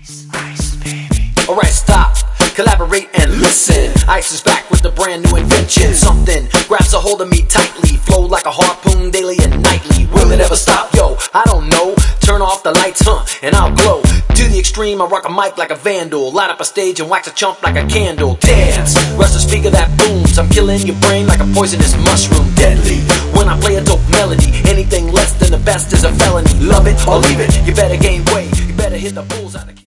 Alright, stop, collaborate and listen. Ice is back with a brand new invention. Something grabs a hold of me tightly, flow like a harpoon daily and nightly. Will it ever stop? Yo, I don't know. Turn off the lights, and I'll glow. To the extreme, I rock a mic like a vandal. Light up a stage and wax a chump like a candle. Dance, rush the speaker that booms. I'm killing your brain like a poisonous mushroom. Deadly, when I play a dope melody. Anything less than the best is a felony. Love it or leave it, you better gain weight. You better hit the bullseye.